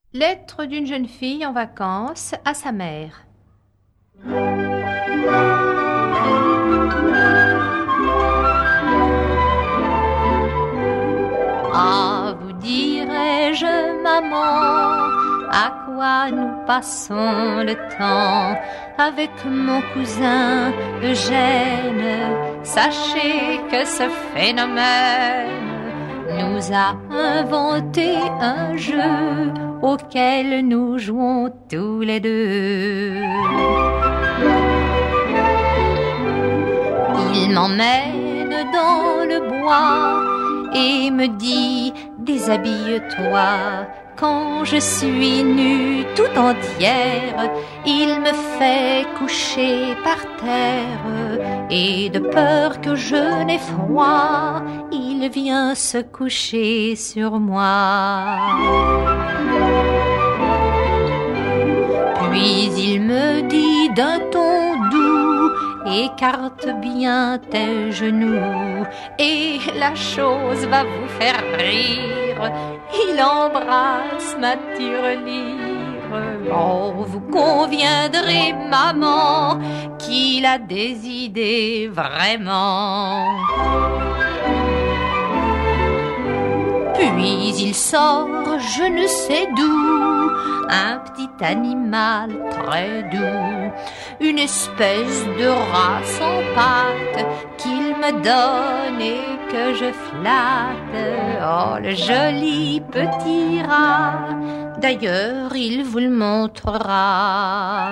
Lettre d'une jeune fille en vacances à sa mère. Ah, vous dirais-je, maman, à quoi nous passons le temps avec mon cousin Eugène. Sachez que ce phénomène nous a inventé un jeu auquel nous jouons tous les deux. Il m'emmène dans le bois et me dit « Déshabille-toi ». Quand je suis nue tout entière, il me fait coucher par terre. Et de peur que je n'aie froid, il vient se coucher sur moi. Puis il me dit d'un ton doux, écarte bien tes genoux et la chose va vous faire rire. Il embrasse ma tirelire. Oh, vous conviendrez, maman, qu'il a des idées vraiment. Puis il sort, je ne sais d'où, un petit animal très doux, une espèce de rat sans pattes qu'il me donne et que je flatte. Oh, le joli petit rat, d'ailleurs il vous le montrera.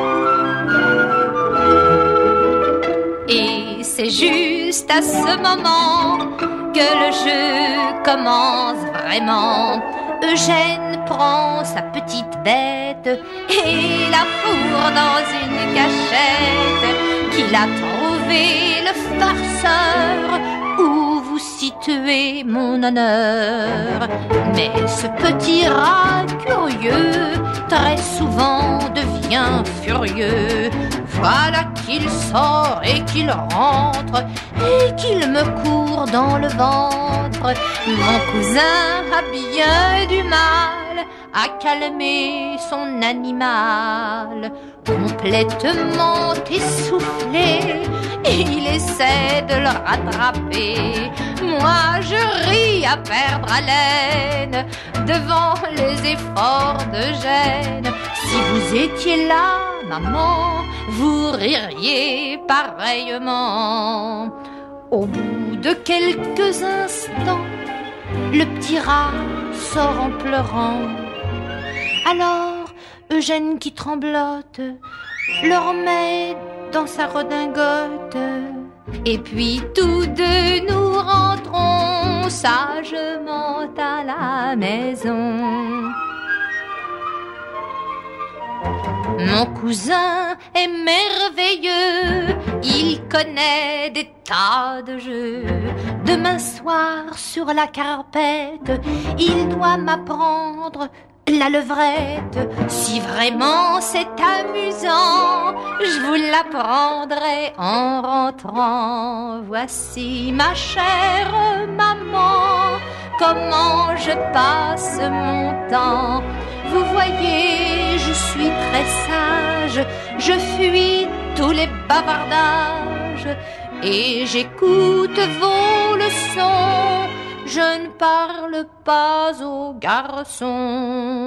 Et c'est juste à ce moment que le jeu commence vraiment. Eugène prend sa petite bête et la fourre dans une cachette qu'il a trouvé le farceur. Où vous situez mon honneur? Mais ce petit rat curieux très souvent devient furieux. Voilà qu'il sort et qu'il rentre et qu'il me court dans le ventre. Mon cousin a bien du mal à calmer son animal. Complètement essoufflé, il essaie de le rattraper. Moi je ris à perdre haleine devant les efforts d'Eugène. Si vous étiez là, maman, vous ririez pareillement. Au bout de quelques instants, le petit rat sort en pleurant. Alors Eugène qui tremblote le remet dans sa redingote. Et puis tous deux nous rentrons sagement à la maison. Mon cousin est merveilleux, il connaît des tas de jeux. Demain soir sur la carpette, il doit m'apprendre la levrette. Si vraiment c'est amusant, je vous l'apprendrai en rentrant. Voici ma chère maman, comment je passe mon temps. Vous voyez, je suis très sage, je fuis tous les bavardages et j'écoute vos leçons. Je ne parle pas aux garçons.